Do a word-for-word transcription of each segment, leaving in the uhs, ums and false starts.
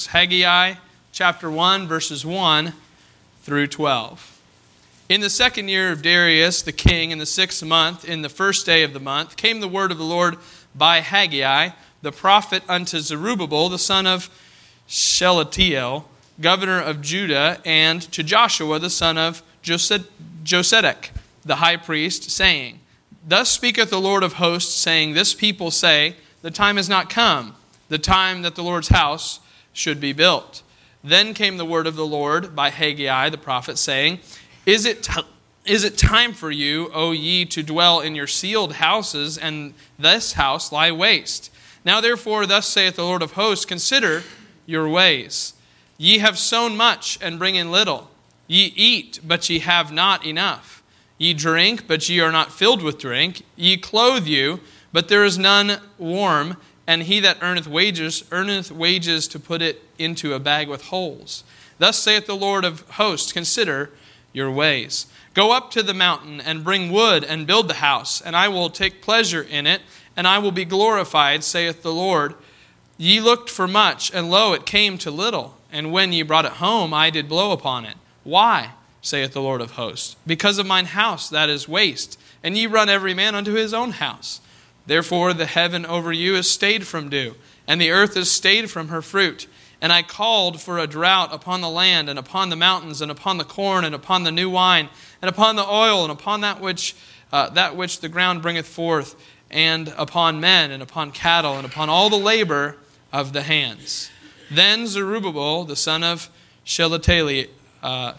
Haggai chapter one, verses one through twelve. In the second year of Darius the king, in the sixth month, in the first day of the month, came the word of the Lord by Haggai, the prophet, unto Zerubbabel, the son of Shealtiel, governor of Judah, and to Joshua, the son of Josedek, the high priest, saying, Thus speaketh the Lord of hosts, saying, This people say, The time is not come, the time that the Lord's house should be built. Then came the word of the Lord by Haggai the prophet, saying, Is it t- is it time for you, O ye, to dwell in your sealed houses, and this house lie waste? Now therefore, thus saith the Lord of hosts, Consider your ways. Ye have sown much, and bring in little. Ye eat, but ye have not enough. Ye drink, but ye are not filled with drink. Ye clothe you, but there is none warm. And he that earneth wages, earneth wages to put it into a bag with holes. Thus saith the Lord of hosts, Consider your ways. Go up to the mountain, and bring wood, and build the house, and I will take pleasure in it, and I will be glorified, saith the Lord. Ye looked for much, and lo, it came to little. And when ye brought it home, I did blow upon it. Why, saith the Lord of hosts? Because of mine house that is waste, and ye run every man unto his own house. Therefore the heaven over you is stayed from dew, and the earth is stayed from her fruit. And I called for a drought upon the land, and upon the mountains, and upon the corn, and upon the new wine, and upon the oil, and upon that which uh, that which the ground bringeth forth, and upon men, and upon cattle, and upon all the labor of the hands. Then Zerubbabel, the son of Shealtiel, uh,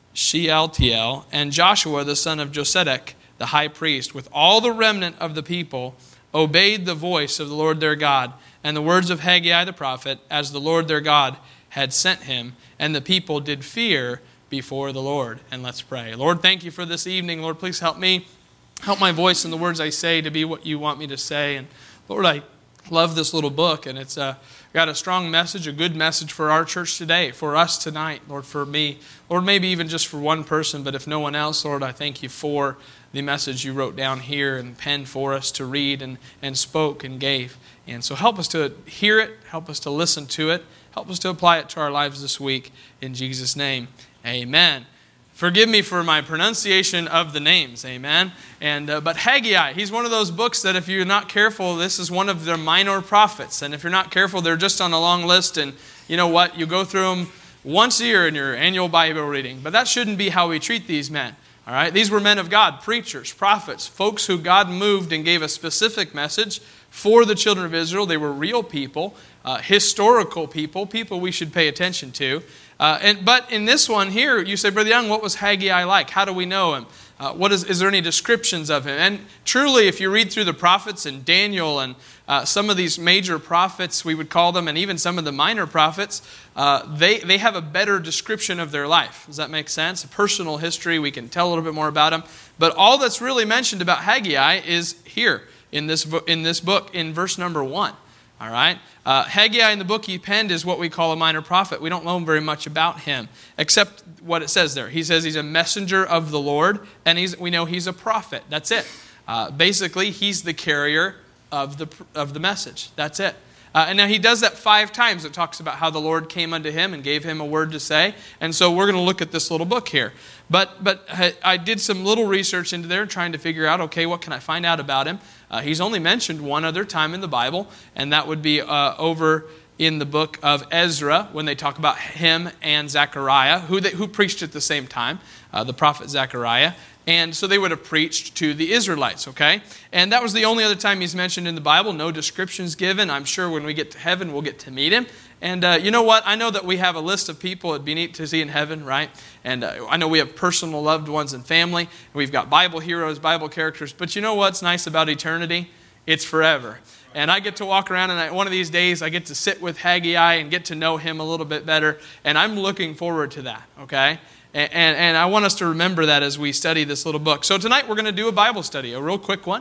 Shealtiel, and Joshua, the son of Josedek, the high priest, with all the remnant of the people, obeyed the voice of the Lord their God, and the words of Haggai the prophet, as the Lord their God had sent him, and the people did fear before the Lord. And let's pray. Lord, thank you for this evening. Lord, please help me, help my voice and the words I say to be what you want me to say. And Lord, I love this little book, and it's uh, got a strong message, a good message for our church today, for us tonight, Lord, for me. Lord, maybe even just for one person, but if no one else, Lord, I thank you for the message you wrote down here and penned for us to read and, and spoke and gave. And so help us to hear it, help us to listen to it, help us to apply it to our lives this week. In Jesus' name, amen. Forgive me for my pronunciation of the names, amen. And uh, but Haggai, he's one of those books that if you're not careful, this is one of their minor prophets. And if you're not careful, they're just on a long list. And you know what? You go through them once a year in your annual Bible reading. But that shouldn't be how we treat these men. All right, these were men of God, preachers, prophets, folks who God moved and gave a specific message for the children of Israel. They were real people, uh, historical people, people we should pay attention to. Uh, and but in this one here, you say, Brother Young, what was Haggai like? How do we know him? Uh, what is, is there any descriptions of him? And truly, if you read through the prophets and Daniel and uh, some of these major prophets, we would call them, and even some of the minor prophets, uh, they, they have a better description of their life. Does that make sense? A personal history, we can tell a little bit more about them. But all that's really mentioned about Haggai is here in this, in this book, in verse number one. All right? Uh, Haggai in the book he penned is what we call a minor prophet. We don't know very much about him, except what it says there. He says he's a messenger of the Lord, and he's, we know he's a prophet. That's it. Uh, basically, he's the carrier of the of the message. That's it. Uh, and now he does that five times. It talks about how the Lord came unto him and gave him a word to say. And so we're going to look at this little book here. But but I did some little research into there trying to figure out, okay, what can I find out about him? Uh, he's only mentioned one other time in the Bible, and that would be uh, over in the book of Ezra when they talk about him and Zechariah, who they, who preached at the same time, uh, the prophet Zechariah. And so they would have preached to the Israelites, okay? And that was the only other time he's mentioned in the Bible. No descriptions given. I'm sure when we get to heaven, we'll get to meet him. And uh, you know what? I know that we have a list of people it'd be neat to see in heaven, right? And uh, I know we have personal loved ones and family. We've got Bible heroes, Bible characters. But you know what's nice about eternity? It's forever. And I get to walk around, and I, one of these days I get to sit with Haggai and get to know him a little bit better. And I'm looking forward to that, okay? And, and, and I want us to remember that as we study this little book. So tonight we're going to do a Bible study, a real quick one.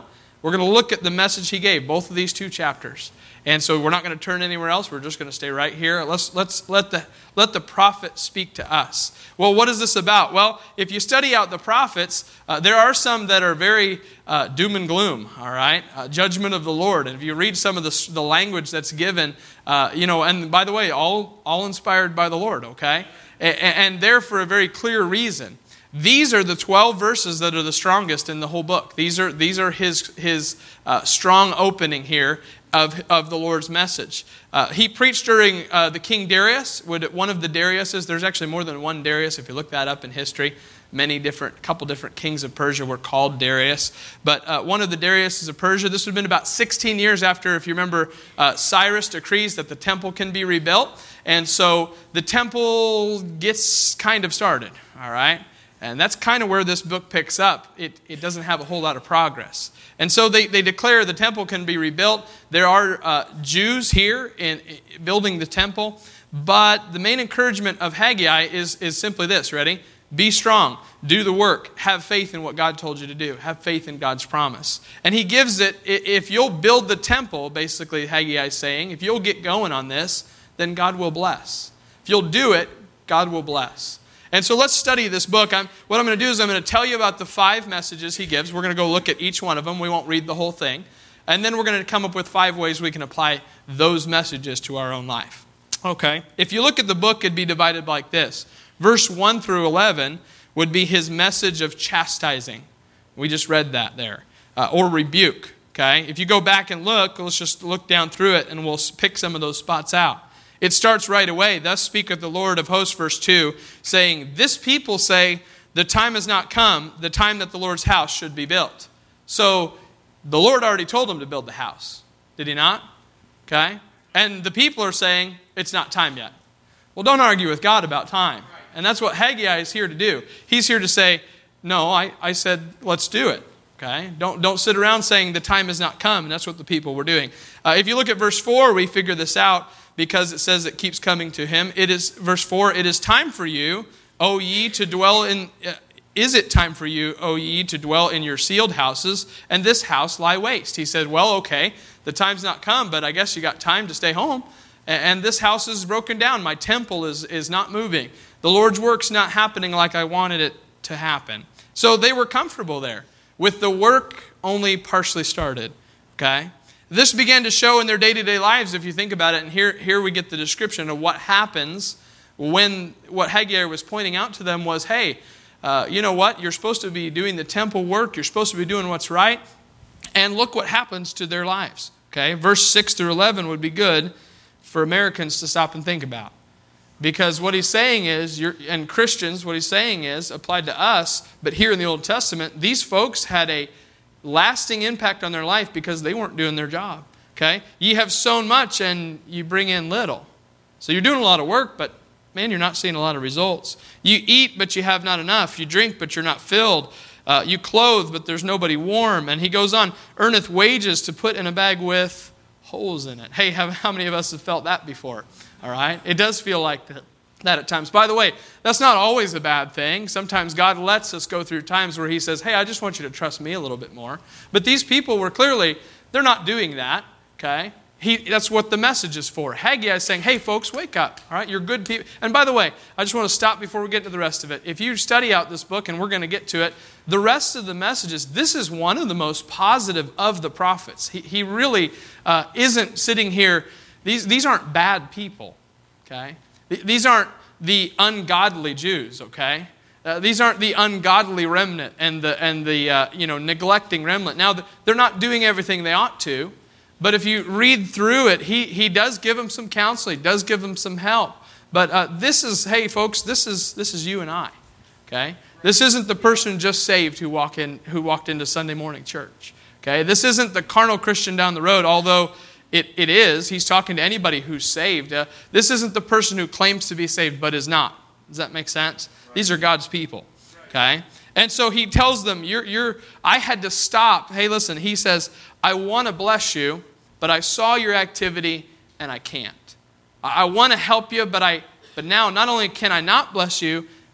We're going to look at the message he gave, both of these two chapters. And so we're not going to turn anywhere else. We're just going to stay right here. Let's let's let the let the prophet speak to us. Well, what is this about? Well, if you study out the prophets, uh, there are some that are very uh, doom and gloom. All right, uh, judgment of the Lord. And if you read some of the the language that's given, uh, you know, and by the way, all all inspired by the Lord. Okay, and, and there for a very clear reason. These are the twelve verses that are the strongest in the whole book. These are these are his his uh, strong opening here of of the Lord's message. Uh, he preached during uh, the King Darius, one of the Dariuses. There's actually more than one Darius if you look that up in history. Many different, couple different kings of Persia were called Darius. But uh, one of the Dariuses of Persia, this would have been about sixteen years after, if you remember, uh, Cyrus decrees that the temple can be rebuilt. And so the temple gets kind of started, all right? And that's kind of where this book picks up. It, it doesn't have a whole lot of progress. And so they, they declare the temple can be rebuilt. There are uh, Jews here in, in building the temple. But the main encouragement of Haggai is, is simply this, ready? Be strong, do the work, have faith in what God told you to do, have faith in God's promise. And he gives it, if you'll build the temple, basically Haggai is saying, if you'll get going on this, then God will bless. If you'll do it, God will bless. And so let's study this book. I'm, what I'm going to do is I'm going to tell you about the five messages he gives. We're going to go look at each one of them. We won't read the whole thing. And then we're going to come up with five ways we can apply those messages to our own life. Okay. If you look at the book, it'd be divided like this. Verse one through eleven would be his message of chastising. We just read that there. Uh, or rebuke. Okay. If you go back and look, let's just look down through it and we'll pick some of those spots out. It starts right away. Thus speaketh the Lord of hosts, verse two, saying, this people say, the time has not come, the time that the Lord's house should be built. So the Lord already told them to build the house. Did he not? Okay. And the people are saying, it's not time yet. Well, don't argue with God about time. And that's what Haggai is here to do. He's here to say, no, I, I said, let's do it. Okay? Don't, don't sit around saying the time has not come. And that's what the people were doing. Uh, if you look at verse four, we figure this out because it says it keeps coming to him. It is, verse four, it is time for you, O ye, to dwell in... Uh, Is it time for you, O ye, to dwell in your sealed houses, and this house lie waste? He said, well, okay, the time's not come, but I guess you got time to stay home. And this house is broken down. My temple is, is not moving. The Lord's work's not happening like I wanted it to happen. So they were comfortable there with the work only partially started. Okay? This began to show in their day-to-day lives, if you think about it. And here, here we get the description of what happens when what Haggai was pointing out to them was, hey, Uh, you know what? You're supposed to be doing the temple work. You're supposed to be doing what's right. And look what happens to their lives. Okay, verse six through eleven would be good for Americans to stop and think about. Because what he's saying is, you're, and Christians, what he's saying is, applied to us, but here in the Old Testament, these folks had a lasting impact on their life because they weren't doing their job. Okay, ye have sown much and you bring in little. So you're doing a lot of work, but man, you're not seeing a lot of results. You eat, but you have not enough. You drink, but you're not filled. Uh, you clothe, but there's nobody warm. And he goes on, earneth wages to put in a bag with holes in it. Hey, have, how many of us have felt that before? All right? It does feel like that, that at times. By the way, that's not always a bad thing. Sometimes God lets us go through times where he says, hey, I just want you to trust me a little bit more. But these people were clearly, they're not doing that. Okay? He, that's what the message is for. Haggai is saying, hey, folks, wake up. All right, you're good people. And by the way, I just want to stop before we get to the rest of it. If you study out this book, and we're going to get to it, the rest of the messages, this is one of the most positive of the prophets. He, he really uh, isn't sitting here. These, these aren't bad people, okay? These aren't the ungodly Jews, okay? Uh, these aren't the ungodly remnant and the, and the uh, you know, neglecting remnant. Now, they're not doing everything they ought to. But if you read through it, he, he does give them some counsel. He does give them some help. But uh, this is, hey, folks, this is this is you and I. Okay? This isn't the person just saved who walk in who walked into Sunday morning church. Okay? This isn't the carnal Christian down the road, although it, it is. He's talking to anybody who's saved. Uh, this isn't the person who claims to be saved but is not. Does that make sense? Right. These are God's people. Okay? And so he tells them, you're, you're, I had to stop. Hey, listen, he says, I want to bless you, but I saw your activity and I can't. I want to help you, but I, but now not only can I not bless you,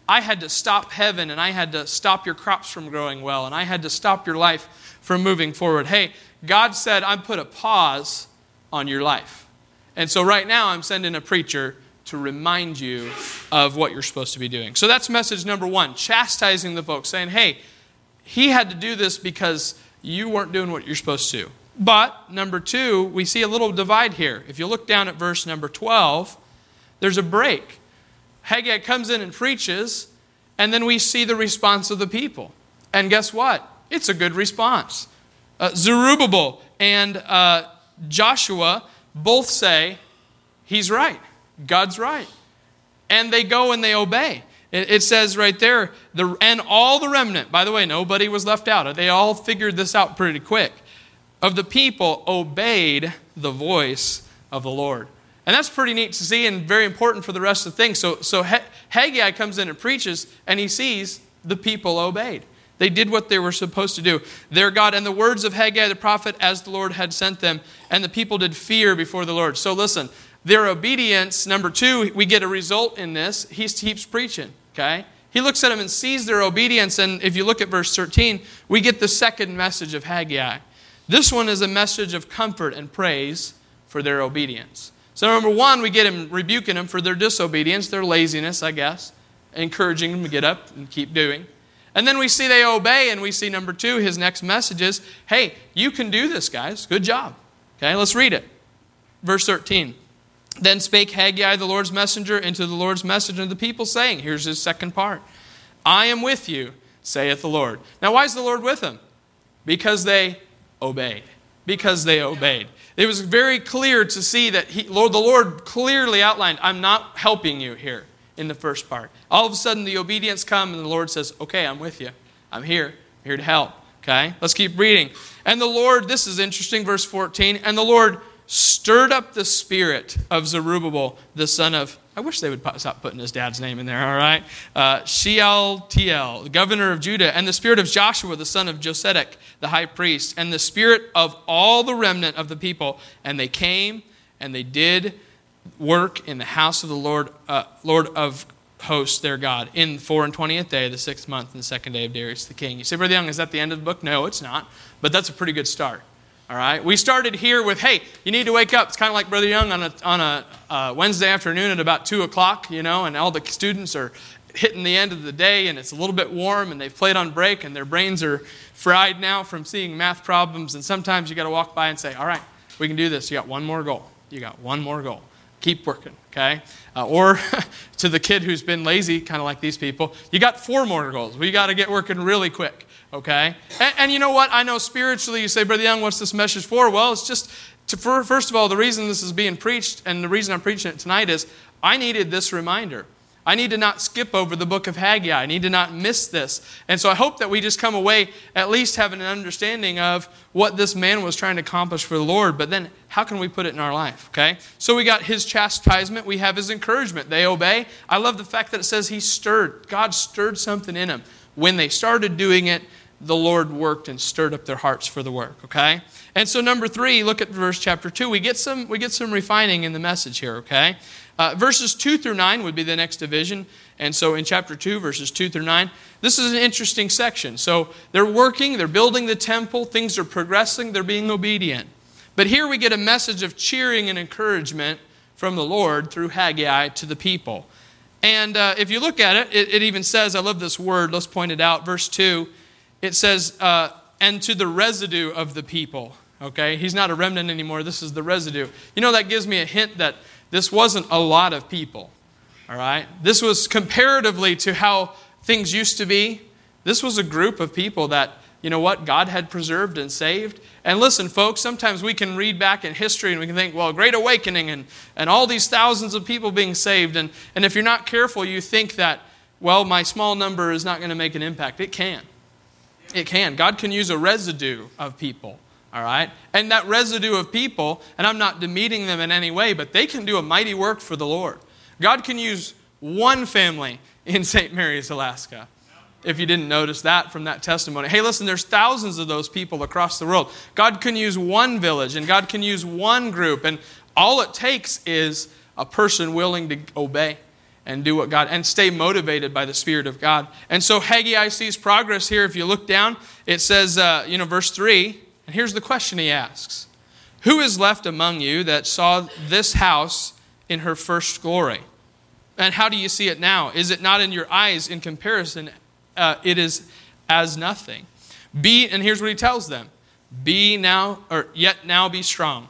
I had to stop heaven, and I had to stop your crops from growing well, and I had to stop your life from moving forward. Hey, God said, I put a pause on your life. And so right now I'm sending a preacher to remind you of what you're supposed to be doing. So that's message number one, chastising the folks, saying, hey, he had to do this because you weren't doing what you're supposed to. But, number two, we see a little divide here. If you look down at verse number twelve, there's a break. Haggai comes in and preaches, and then we see the response of the people. And guess what? It's a good response. Uh, Zerubbabel and uh, Joshua both say, he's right. God's right. And they go and they obey. It, it says right there, the, and all the remnant, by the way, nobody was left out. They all figured this out pretty quick. Of the people obeyed the voice of the Lord. And that's pretty neat to see and very important for the rest of the thing. So, so Haggai comes in and preaches, and he sees the people obeyed. They did what they were supposed to do. Their God, and the words of Haggai the prophet as the Lord had sent them, and the people did fear before the Lord. So listen, their obedience, number two, we get a result in this. He keeps preaching, okay? He looks at them and sees their obedience, and if you look at verse thirteen, we get the second message of Haggai. This one is a message of comfort and praise for their obedience. So number one, we get him rebuking them for their disobedience, their laziness, I guess, encouraging them to get up and keep doing. And then we see they obey, and we see number two, his next message is, hey, you can do this, guys. Good job. Okay, let's read it. Verse thirteen. Then spake Haggai, the Lord's messenger, into the Lord's message of the people, saying, here's his second part, I am with you, saith the Lord. Now, why is the Lord with them? Because they obeyed. Because they obeyed. It was very clear to see that he, Lord, the Lord clearly outlined, I'm not helping you here in the first part. All of a sudden the obedience comes and the Lord says, okay, I'm with you. I'm here. I'm here to help. Okay, let's keep reading. And the Lord, this is interesting, verse fourteen, and the Lord stirred up the spirit of Zerubbabel, the son of, I wish they would stop putting his dad's name in there, all right? Uh, Shealtiel, the governor of Judah, and the spirit of Joshua, the son of Josedek, the high priest, and the spirit of all the remnant of the people. And they came and they did work in the house of the Lord, uh, Lord of hosts, their God, in the four and twentieth day of the sixth month and the second day of Darius the king. You say, Brother Young, is that the end of the book? No, it's not. But that's a pretty good start. All right, we started here with, hey, you need to wake up. It's kind of like Brother Young on a on a uh, Wednesday afternoon at about two o'clock, you know, and all the students are hitting the end of the day, and it's a little bit warm, and they've played on break, and their brains are fried now from seeing math problems, and sometimes you got to walk by and say, all right, we can do this. You got one more goal. You got one more goal. Keep working, okay? Uh, or to the kid who's been lazy, kind of like these people, you got four more goals. We got to get working really quick. Okay? And, and you know what? I know spiritually you say, Brother Young, what's this message for? Well, it's just, to, for, first of all, the reason this is being preached and the reason I'm preaching it tonight is I needed this reminder. I need to not skip over the book of Haggai. I need to not miss this. And so I hope that we just come away at least having an understanding of what this man was trying to accomplish for the Lord. But then how can we put it in our life? Okay? So we got his chastisement. We have his encouragement. They obey. I love the fact that it says he stirred. God stirred something in them. When they started doing it, the Lord worked and stirred up their hearts for the work, okay? And so number three, look at verse chapter two. We get some we get some refining in the message here, okay? Uh, verses two through nine would be the next division. And so in chapter two, verses two through nine, this is an interesting section. So they're working, they're building the temple, things are progressing, they're being obedient. But here we get a message of cheering and encouragement from the Lord through Haggai to the people. And uh, if you look at it, it, it even says, I love this word, let's point it out, verse two, it says, uh, and to the residue of the people. Okay, he's not a remnant anymore. This is the residue. You know, that gives me a hint that this wasn't a lot of people. All right, this was comparatively to how things used to be. This was a group of people that, you know what, God had preserved and saved. And listen, folks, sometimes we can read back in history and we can think, well, Great Awakening and, and all these thousands of people being saved. And, and if you're not careful, you think that, well, my small number is not going to make an impact. It can. It can. God can use a residue of people, all right? And that residue of people, and I'm not demeaning them in any way, but they can do a mighty work for the Lord. God can use one family in Saint Mary's, Alaska. If you didn't notice that from that testimony. Hey, listen, there's thousands of those people across the world. God can use one village, and God can use one group, and all it takes is a person willing to obey. and do what God, and stay motivated by the Spirit of God. And so Haggai sees progress here. If you look down, it says, uh, you know, verse three, and here's the question he asks. Who is left among you that saw this house in her first glory? And how do you see it now? Is it not in your eyes in comparison? Uh, it is as nothing. Be, and here's what he tells them. Be now, or yet now be strong,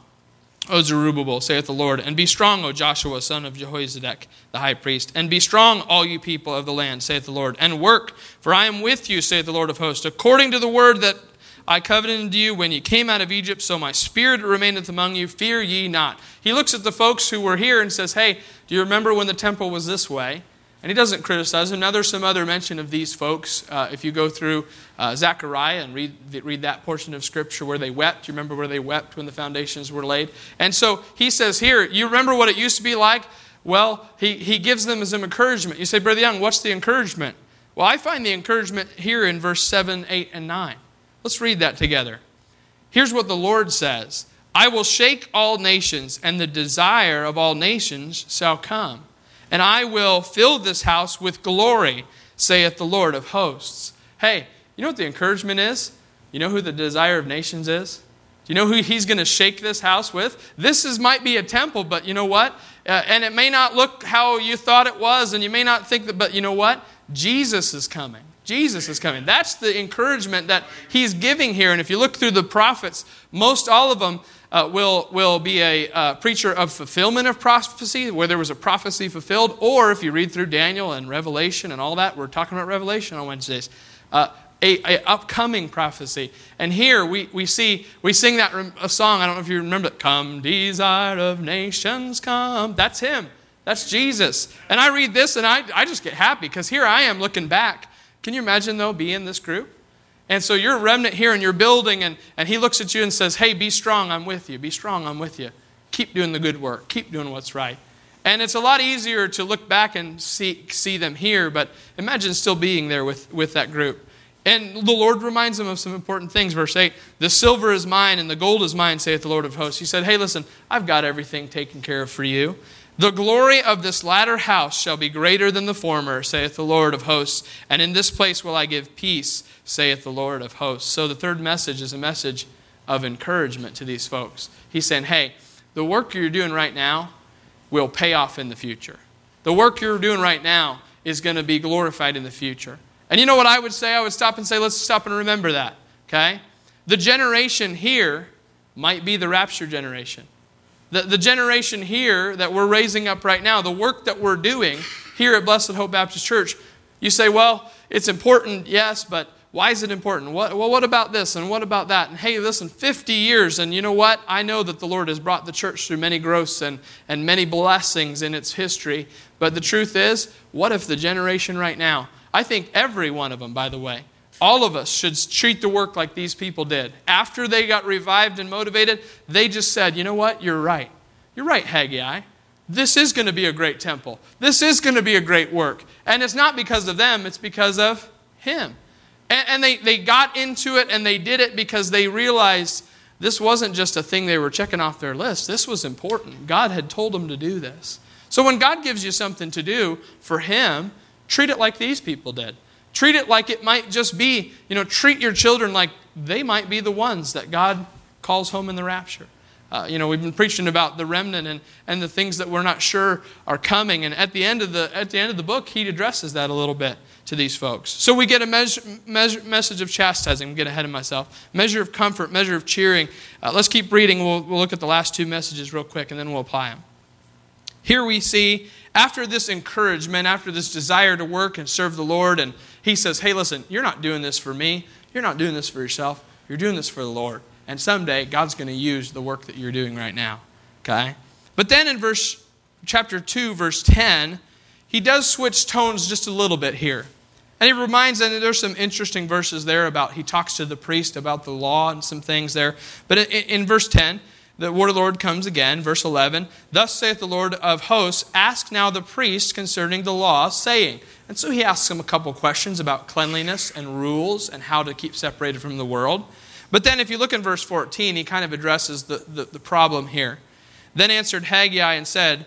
O Zerubbabel, saith the Lord, and be strong, O Joshua, son of Jehozadak, the high priest, and be strong, all you people of the land, saith the Lord, and work, for I am with you, saith the Lord of hosts, according to the word that I covenanted unto you when you came out of Egypt, so my spirit remaineth among you, fear ye not. He looks at the folks who were here and says, hey, do you remember when the temple was this way? And he doesn't criticize them. Now there's some other mention of these folks. Uh, if you go through uh, Zechariah and read read that portion of Scripture where they wept. You remember where they wept when the foundations were laid? And so he says here, you remember what it used to be like? Well, he, he gives them as an encouragement. You say, Brother Young, what's the encouragement? Well, I find the encouragement here in verse seven, eight, and nine. Let's read that together. Here's what the Lord says. I will shake all nations, and the desire of all nations shall come. And I will fill this house with glory, saith the Lord of hosts. Hey, you know what the encouragement is? You know who the desire of nations is? Do you know who he's going to shake this house with? This is might be a temple, but you know what? Uh, and it may not look how you thought it was, and you may not think that, but you know what? Jesus is coming. Jesus is coming. That's the encouragement that he's giving here. And if you look through the prophets, most all of them Uh, will, will be a uh, preacher of fulfillment of prophecy, where there was a prophecy fulfilled. Or if you read through Daniel and Revelation and all that, we're talking about Revelation on Wednesdays, uh, a, a upcoming prophecy. And here we, we see, we sing that a song, I don't know if you remember it, Come Desire of Nations, come. That's him. That's Jesus. And I read this and I, I just get happy because here I am looking back. Can you imagine though being in this group? And so you're a remnant here and you're building and, and he looks at you and says, hey, be strong, I'm with you. Be strong, I'm with you. Keep doing the good work. Keep doing what's right. And it's a lot easier to look back and see, see them here, but imagine still being there with, with that group. And the Lord reminds them of some important things. Verse eight, the silver is mine and the gold is mine, saith the Lord of hosts. He said, hey, listen, I've got everything taken care of for you. The glory of this latter house shall be greater than the former, saith the Lord of hosts. And in this place will I give peace, saith the Lord of hosts. So the third message is a message of encouragement to these folks. He's saying, hey, the work you're doing right now will pay off in the future. The work you're doing right now is going to be glorified in the future. And you know what I would say? I would stop and say, let's stop and remember that. Okay? The generation here might be the rapture generation. The, the generation here that we're raising up right now, the work that we're doing here at Blessed Hope Baptist Church, you say, well, it's important, yes, but why is it important? What, well, what about this and what about that? And hey, listen, fifty years, and you know what? I know that the Lord has brought the church through many growths and, and many blessings in its history. But the truth is, what if the generation right now, I think every one of them, by the way, all of us should treat the work like these people did. After they got revived and motivated, they just said, you know what? You're right. You're right, Haggai. This is going to be a great temple. This is going to be a great work. And it's not because of them. It's because of him. And, and they, they got into it and they did it because they realized this wasn't just a thing they were checking off their list. This was important. God had told them to do this. So when God gives you something to do for him, treat it like these people did. Treat it like it might just be, you know, treat your children like they might be the ones that God calls home in the rapture. Uh, you know, we've been preaching about the remnant and, and the things that we're not sure are coming. And at the end of the at the end of the book, he addresses that a little bit to these folks. So we get a measure, measure, message of chastising. I'm getting ahead of myself. Measure of comfort, measure of cheering. Uh, let's keep reading. We'll, we'll look at the last two messages real quick, and then we'll apply them. Here we see, after this encouragement, after this desire to work and serve the Lord, and he says, hey, listen, you're not doing this for me. You're not doing this for yourself. You're doing this for the Lord. And someday, God's going to use the work that you're doing right now. Okay? But then in verse chapter two, verse ten, he does switch tones just a little bit here. And he reminds, and there's some interesting verses there about, he talks to the priest about the law and some things there. But in, in verse ten, the word of the Lord comes again, verse eleven. Thus saith the Lord of hosts, ask now the priest concerning the law, saying. And so he asks him a couple questions about cleanliness and rules and how to keep separated from the world. But then if you look in verse fourteen, he kind of addresses the, the, the problem here. Then answered Haggai and said,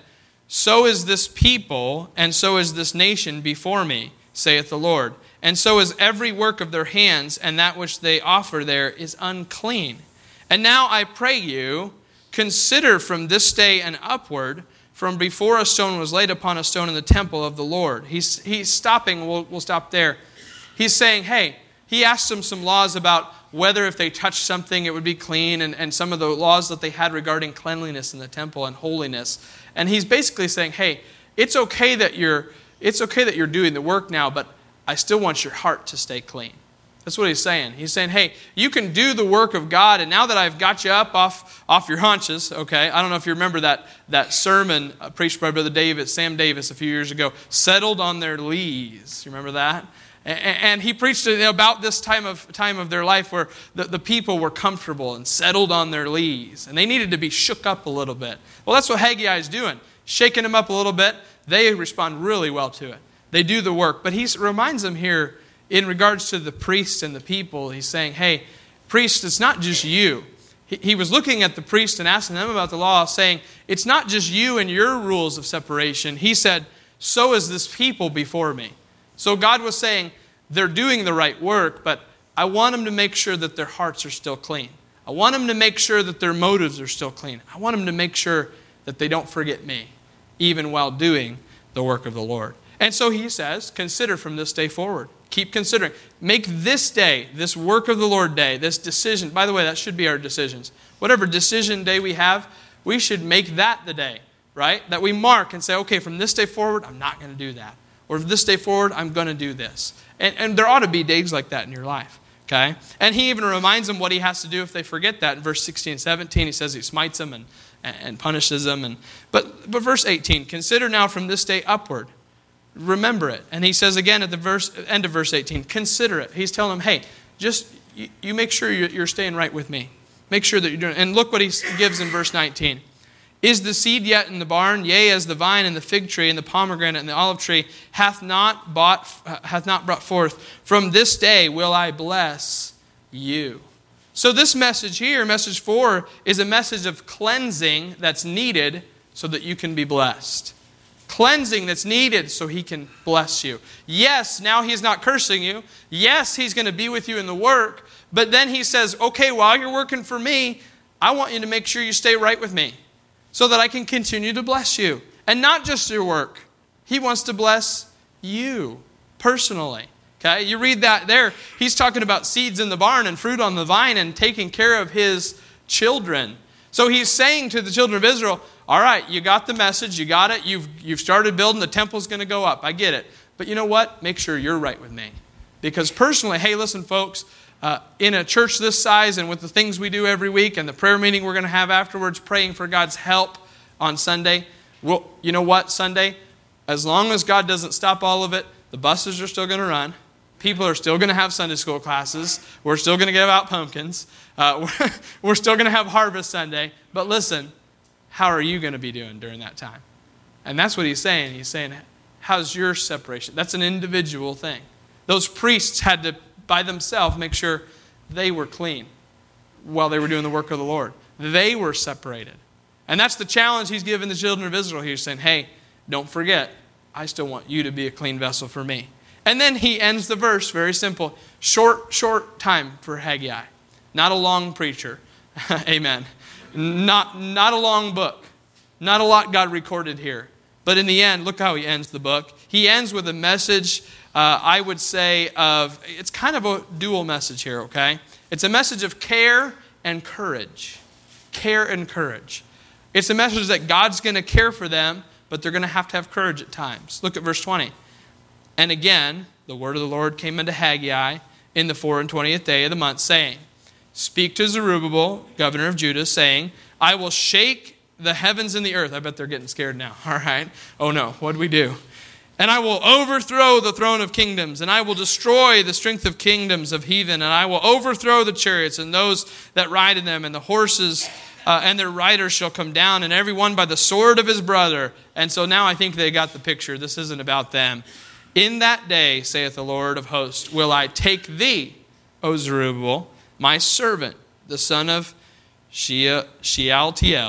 So is this people, and so is this nation before me, saith the Lord. And so is every work of their hands, and that which they offer there is unclean. And now I pray you, consider from this day and upward, from before a stone was laid upon a stone in the temple of the Lord. He's, he's stopping, we'll, we'll stop there. He's saying, hey, he asked them some laws about whether if they touched something it would be clean, and, and some of the laws that they had regarding cleanliness in the temple and holiness. And he's basically saying, hey, it's okay that you're it's okay that you're doing the work now, but I still want your heart to stay clean. That's what he's saying. He's saying, hey, you can do the work of God, and now that I've got you up off, off your haunches, okay? I don't know if you remember that, that sermon preached by Brother David, Sam Davis, a few years ago, settled on their lees. You remember that? And, and he preached about this time of time of their life where the, the people were comfortable and settled on their lees, and they needed to be shook up a little bit. Well, that's what Haggai is doing, shaking them up a little bit. They respond really well to it. They do the work. But he reminds them here in regards to the priests and the people. He's saying, hey, priests, it's not just you. He, he was looking at the priests and asking them about the law, saying, it's not just you and your rules of separation. He said, so is this people before me. So God was saying, they're doing the right work, but I want them to make sure that their hearts are still clean. I want them to make sure that their motives are still clean. I want them to make sure that they don't forget me, even while doing the work of the Lord. And so he says, consider from this day forward. Keep considering. Make this day, this work of the Lord day, this decision. By the way, that should be our decisions. Whatever decision day we have, we should make that the day, right? That we mark and say, okay, from this day forward, I'm not going to do that. Or from this day forward, I'm going to do this. And, and there ought to be days like that in your life, okay? And he even reminds them what he has to do if they forget that. In verse sixteen and seventeen, he says he smites them and, and punishes them. And, but, but verse eighteen, consider now from this day upward. Remember it. And he says again at the verse, end of verse eighteen, consider it. He's telling them, hey, just you, you make sure you're, you're staying right with me. Make sure that you're doing it. And look what he gives in verse nineteen. Is the seed yet in the barn? Yea, as the vine and the fig tree and the pomegranate and the olive tree hath not bought, hath not brought forth. From this day will I bless you. So this message here, message four, is a message of cleansing that's needed so that you can be blessed. Cleansing that's needed so he can bless you. Yes, now he's not cursing you. Yes, he's going to be with you in the work. But then he says, okay, while you're working for me, I want you to make sure you stay right with me, so that I can continue to bless you. And not just your work. He wants to bless you personally. Okay? You read that there. He's talking about seeds in the barn and fruit on the vine and taking care of his children. So he's saying to the children of Israel, all right, you got the message, you got it, you've, you've started building, the temple's going to go up. I get it. But you know what? Make sure you're right with me. Because personally, hey, listen, folks, Uh, in a church this size and with the things we do every week and the prayer meeting we're going to have afterwards, praying for God's help on Sunday, well, you know what, Sunday, as long as God doesn't stop all of it, the buses are still going to run. People are still going to have Sunday school classes. We're still going to give out pumpkins. Uh, we're, we're still going to have Harvest Sunday. But listen, how are you going to be doing during that time? And that's what he's saying. He's saying, how's your separation? That's an individual thing. Those priests had to by themselves make sure they were clean while they were doing the work of the Lord. They were separated. And that's the challenge he's given the children of Israel. He's saying, hey, don't forget, I still want you to be a clean vessel for me. And then he ends the verse, very simple. Short, short time for Haggai. Not a long preacher. Amen. Not, not a long book. Not a lot God recorded here. But in the end, look how he ends the book. He ends with a message, uh, I would say, of, it's kind of a dual message here, okay? It's a message of care and courage. Care and courage. It's a message that God's going to care for them, but they're going to have to have courage at times. Look at verse twenty. And again, the word of the Lord came unto Haggai in the four and twentieth day of the month, saying, Speak to Zerubbabel, governor of Judah, saying, I will shake the heavens and the earth. I bet they're getting scared now. All right. Oh no, what'd we do? And I will overthrow the throne of kingdoms, and I will destroy the strength of kingdoms of heathen, and I will overthrow the chariots and those that ride in them, and the horses uh, and their riders shall come down, and every one by the sword of his brother. And so now I think they got the picture. This isn't about them. In that day, saith the Lord of hosts, will I take thee, O Zerubbabel, my servant, the son of Shealtiel,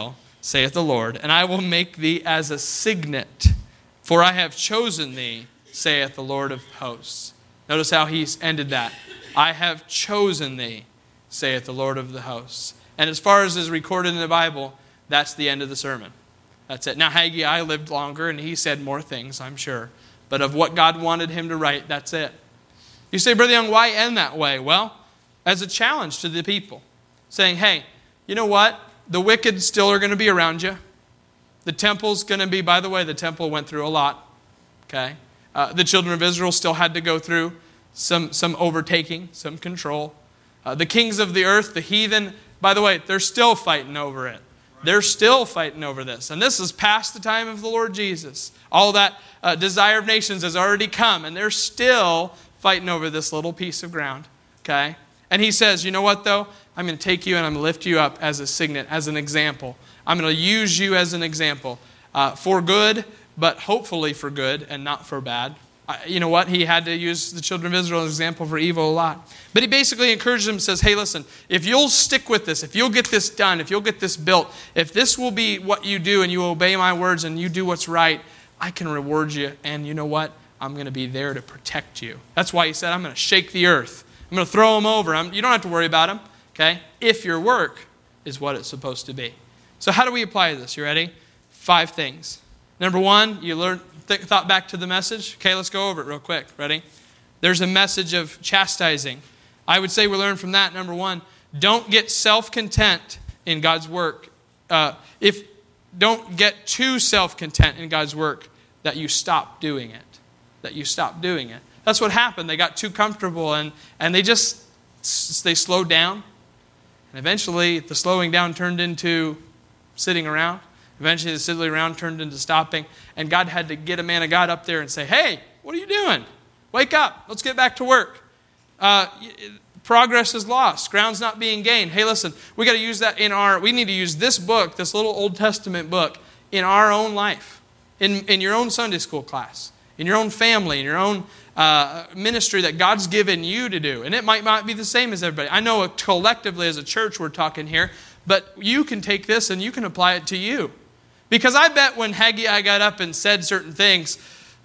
saith the Lord, and I will make thee as a signet, for I have chosen thee, saith the Lord of hosts. Notice how he's ended that. I have chosen thee, saith the Lord of the hosts. And as far as is recorded in the Bible, that's the end of the sermon. That's it. Now Haggai lived longer, and he said more things, I'm sure. But of what God wanted him to write, that's it. You say, Brother Young, why end that way? Well, as a challenge to the people, saying, hey, you know what? The wicked still are going to be around you. The temple's going to be, by the way, the temple went through a lot. Okay? Uh, the children of Israel still had to go through some, some overtaking, some control. Uh, the kings of the earth, the heathen, by the way, they're still fighting over it. They're still fighting over this. And this is past the time of the Lord Jesus. All that uh, desire of nations has already come, and they're still fighting over this little piece of ground. Okay? And he says, you know what though? I'm going to take you and I'm going to lift you up as a signet, as an example. I'm going to use you as an example uh, for good, but hopefully for good and not for bad. Uh, you know what? He had to use the children of Israel as an example for evil a lot. But he basically encouraged them and says, hey, listen, if you'll stick with this, if you'll get this done, if you'll get this built, if this will be what you do and you obey my words and you do what's right, I can reward you. And you know what? I'm going to be there to protect you. That's why he said, I'm going to shake the earth. I'm going to throw them over. I'm, you don't have to worry about them. Okay? If your work is what it's supposed to be. So how do we apply this? You ready? Five things. Number one, you learned, th- thought back to the message. Okay, let's go over it real quick. Ready? There's a message of chastising. I would say we learn from that, number one, don't get self-content in God's work. Uh, if Don't get too self-content in God's work that you stop doing it. That you stop doing it. That's what happened. They got too comfortable and, and they just, they slowed down. And eventually, the slowing down turned into sitting around. Eventually, the sitting around turned into stopping. And God had to get a man of God up there and say, hey, what are you doing? Wake up. Let's get back to work. Uh, progress is lost. Ground's not being gained. Hey, listen, we got to use that in our, we need to use this book, this little Old Testament book, in our own life. In, in your own Sunday school class. In your own family. In your own uh, ministry that God's given you to do. And it might not be the same as everybody. I know collectively as a church we're talking here. But you can take this and you can apply it to you. Because I bet when Haggai got up and said certain things,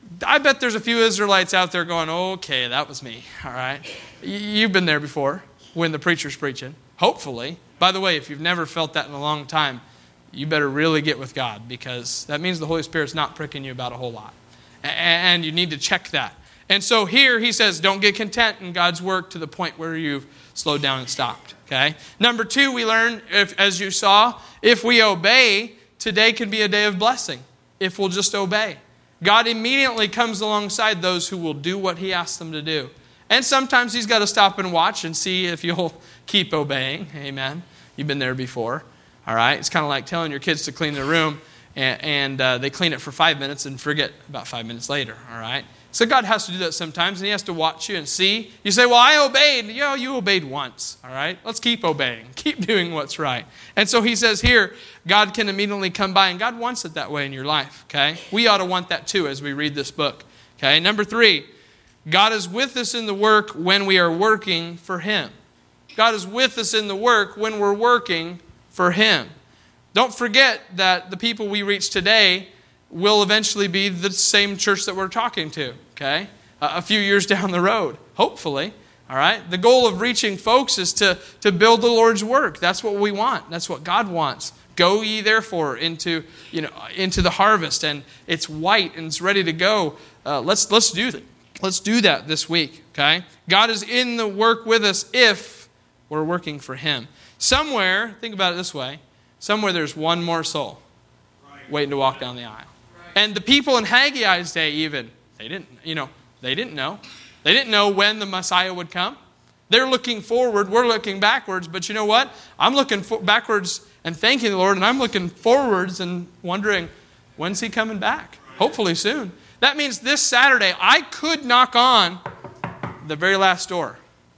I bet there's a few Israelites out there going, okay, that was me, all right? You've been there before when the preacher's preaching, hopefully. By the way, if you've never felt that in a long time, you better really get with God because that means the Holy Spirit's not pricking you about a whole lot. And you need to check that. And so here he says, don't get content in God's work to the point where you've slowed down and stopped. Okay. Number two, we learn, if, as you saw, if we obey, today can be a day of blessing. If we'll just obey. God immediately comes alongside those who will do what he asks them to do. And sometimes he's got to stop and watch and see if you'll keep obeying. Amen. You've been there before. All right. It's kind of like telling your kids to clean their room and, and uh, they clean it for five minutes and forget about five minutes later. All right. So God has to do that sometimes and he has to watch you and see. You say, well, I obeyed. You know, you obeyed once. All right. Let's keep obeying. Keep doing what's right. And so he says here, God can immediately come by and God wants it that way in your life. Okay. We ought to want that too as we read this book. Okay. Number three, God is with us in the work when we are working for him. God is with us in the work when we're working for him. Don't forget that the people we reach today will eventually be the same church that we're talking to, okay? Uh, a few years down the road, hopefully, all right? The goal of reaching folks is to, to build the Lord's work. That's what we want. That's what God wants. Go ye therefore into, you know, into the harvest, and it's white and it's ready to go. Uh, let's, let's do that. Let's do that this week, okay? God is in the work with us if we're working for him. Somewhere, think about it this way, somewhere there's one more soul waiting to walk down the aisle. And the people in Haggai's day even, they didn't, you know, they didn't know. They didn't know when the Messiah would come. They're looking forward, we're looking backwards, but you know what? I'm looking for backwards and thanking the Lord, and I'm looking forwards and wondering, when's he coming back? Hopefully soon. That means this Saturday, I could knock on the very last door.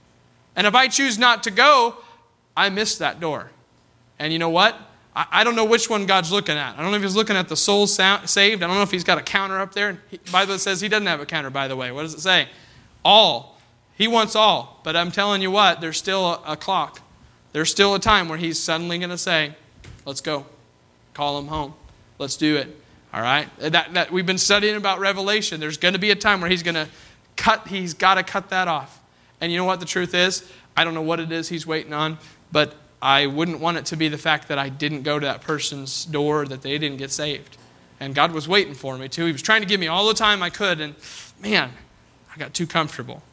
And if I choose not to go, I missed that door. And you know what? I don't know which one God's looking at. I don't know if he's looking at the souls saved. I don't know if he's got a counter up there. The Bible says he doesn't have a counter, by the way. What does it say? All. He wants all. But I'm telling you what, there's still a, a clock. There's still a time where he's suddenly going to say, let's go. Call them home. Let's do it. All right? That, that we've been studying about Revelation. There's going to be a time where he's going to cut, he's got to cut that off. And you know what the truth is? I don't know what it is he's waiting on, but I wouldn't want it to be the fact that I didn't go to that person's door, that they didn't get saved. And God was waiting for me too. He was trying to give me all the time I could, and man, I got too comfortable.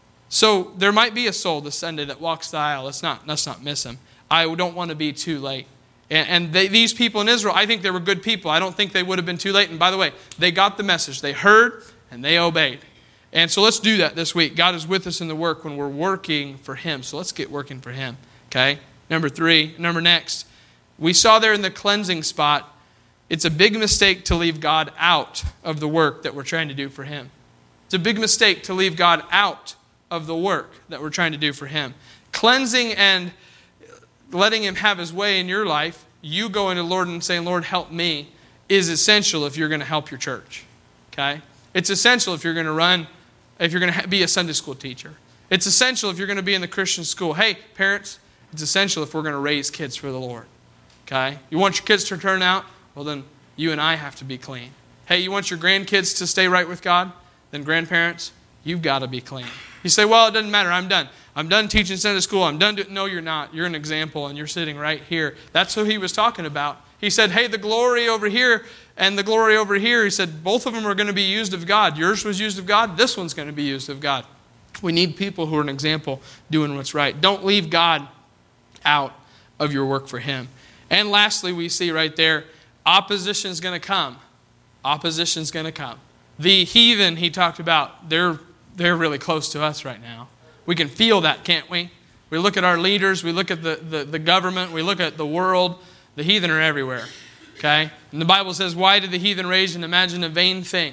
So there might be a soul this Sunday that walks the aisle. Let's not, let's not miss him. I don't want to be too late. And, and they, these people in Israel, I think they were good people. I don't think they would have been too late. And by the way, they got the message. They heard and they obeyed. And so let's do that this week. God is with us in the work when we're working for him. So let's get working for him. Okay? Number three, number next. We saw there in the cleansing spot, it's a big mistake to leave God out of the work that we're trying to do for him. It's a big mistake to leave God out of the work that we're trying to do for him. Cleansing and letting him have his way in your life, you going to the Lord and saying, Lord, help me, is essential if you're going to help your church. Okay? It's essential if you're going to run, if you're going to be a Sunday school teacher. It's essential if you're going to be in the Christian school. Hey, parents, it's essential if we're going to raise kids for the Lord. Okay? You want your kids to turn out? Well, then you and I have to be clean. Hey, you want your grandkids to stay right with God? Then grandparents, you've got to be clean. You say, well, it doesn't matter. I'm done. I'm done teaching Sunday school. I'm done. Do-. No, you're not. You're an example, and you're sitting right here. That's who he was talking about. He said, hey, the glory over here and the glory over here, he said, both of them are going to be used of God. Yours was used of God. This one's going to be used of God. We need people who are an example doing what's right. Don't leave God out of your work for him. And lastly, we see right there, opposition is going to come. Opposition is going to come. The heathen he talked about, they're they're really close to us right now. We can feel that, can't we? We look at our leaders, we look at the, the, the government, we look at the world. The heathen are everywhere. Okay? And the Bible says, why did the heathen rage and imagine a vain thing?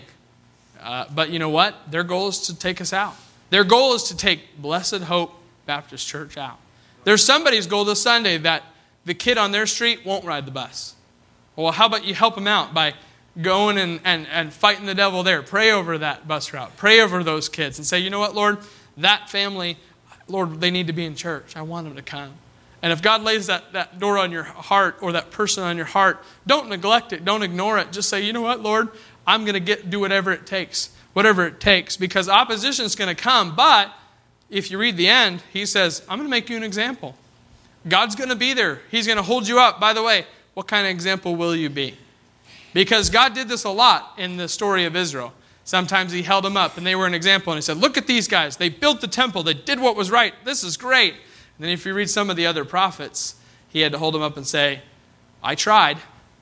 Uh, but you know what? Their goal is to take us out. Their goal is to take Blessed Hope Baptist Church out. There's somebody's goal this Sunday that the kid on their street won't ride the bus. Well, how about you help them out by going and, and, and fighting the devil there. Pray over that bus route. Pray over those kids and say, you know what, Lord? That family, Lord, they need to be in church. I want them to come. And if God lays that, that door on your heart or that person on your heart, don't neglect it. Don't ignore it. Just say, you know what, Lord? I'm going to get do whatever it takes. Whatever it takes. Because opposition is going to come. But if you read the end, he says, I'm going to make you an example. God's going to be there. He's going to hold you up. By the way, what kind of example will you be? Because God did this a lot in the story of Israel. Sometimes he held them up and they were an example. And he said, look at these guys. They built the temple. They did what was right. This is great. And then if you read some of the other prophets, he had to hold them up and say, I tried.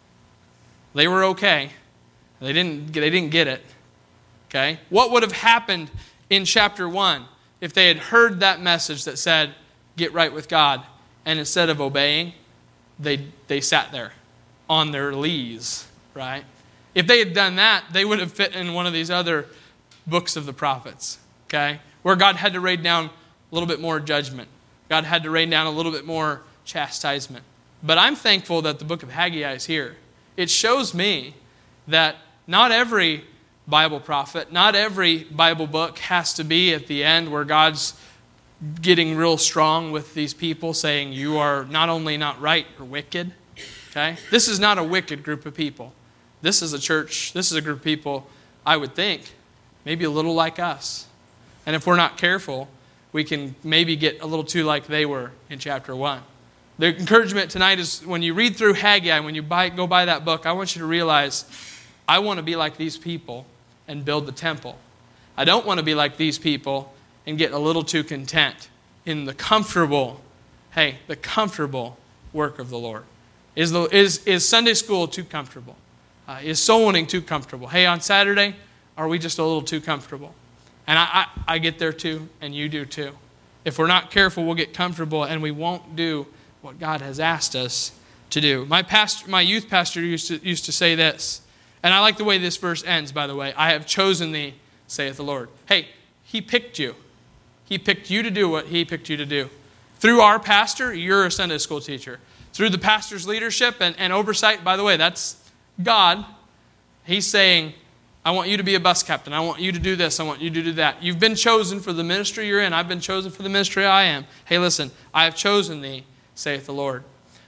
They were okay. They didn't, they didn't get it. Okay? What would have happened in chapter one if they had heard that message that said, get right with God, and instead of obeying, they they sat there on their lees, right? If they had done that, they would have fit in one of these other books of the prophets, okay? Where God had to rain down a little bit more judgment. God had to rain down a little bit more chastisement. But I'm thankful that the book of Haggai is here. It shows me that not every Bible prophet, not every Bible book has to be at the end where God's getting real strong with these people saying you are not only not right, you're wicked. Okay? This is not a wicked group of people. This is a church, this is a group of people, I would think, maybe a little like us. And if we're not careful, we can maybe get a little too like they were in chapter one. The encouragement tonight is when you read through Haggai, when you buy, go buy that book, I want you to realize, I want to be like these people and build the temple. I don't want to be like these people and get a little too content in the comfortable, hey, the comfortable work of the Lord. Is, the, is, is Sunday school too comfortable? Uh, is soul winning too comfortable? Hey, on Saturday, are we just a little too comfortable? And I, I, I get there too, and you do too. If we're not careful, we'll get comfortable and we won't do what God has asked us to do. My pastor, my youth pastor used to, used to say this, and I like the way this verse ends, by the way. I have chosen thee, saith the Lord. Hey, he picked you. He picked you to do what he picked you to do. Through our pastor, you're a Sunday school teacher. Through the pastor's leadership and, and oversight, by the way, that's God. He's saying, I want you to be a bus captain. I want you to do this. I want you to do that. You've been chosen for the ministry you're in. I've been chosen for the ministry I am. Hey, listen, I have chosen thee, saith the Lord.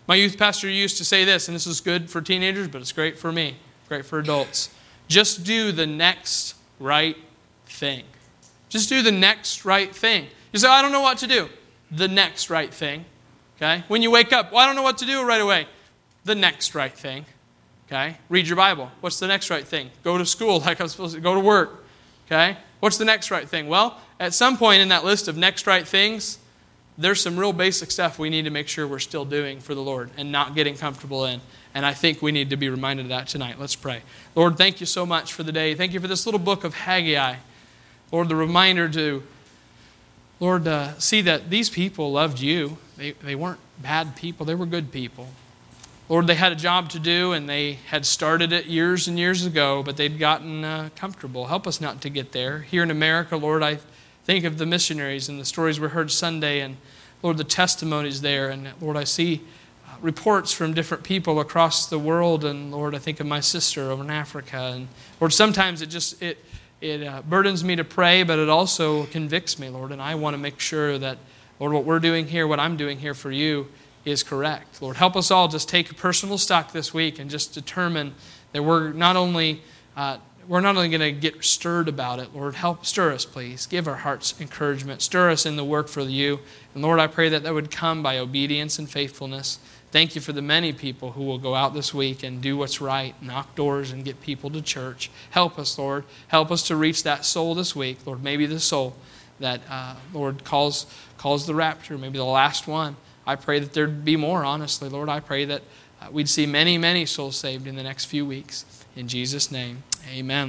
My youth pastor used to say this, and this is good for teenagers, but it's great for me, great for adults. Just do the next right thing. Just do the next right thing. You say, I don't know what to do. The next right thing. Okay? When you wake up, well, I don't know what to do right away. The next right thing. Okay? Read your Bible. What's the next right thing? Go to school like I'm supposed to. Go to work. Okay? What's the next right thing? Well, at some point in that list of next right things, there's some real basic stuff we need to make sure we're still doing for the Lord and not getting comfortable in. And I think we need to be reminded of that tonight. Let's pray. Lord, thank you so much for the day. Thank you for this little book of Haggai. Lord, the reminder to, Lord, uh, see that these people loved you. They, they weren't bad people. They were good people. Lord, they had a job to do, and they had started it years and years ago, but they'd gotten uh, comfortable. Help us not to get there. Here in America, Lord, I think of the missionaries and the stories we heard Sunday, and Lord, the testimonies there. And Lord, I see uh, reports from different people across the world, and Lord, I think of my sister over in Africa. And Lord, sometimes it just it it uh, burdens me to pray, but it also convicts me, Lord. And I want to make sure that, Lord, what we're doing here, what I'm doing here for you, is correct. Lord, help us all just take personal stock this week and just determine that we're not only uh, we're not only going to get stirred about it. Lord, help stir us, please. Give our hearts encouragement. Stir us in the work for you. And Lord, I pray that that would come by obedience and faithfulness. Thank you for the many people who will go out this week and do what's right, knock doors and get people to church. Help us, Lord. Help us to reach that soul this week. Lord, maybe the soul that, uh, Lord, calls calls the rapture, maybe the last one. I pray that there'd be more, honestly. Lord, I pray that uh, we'd see many, many souls saved in the next few weeks. In Jesus' name, amen.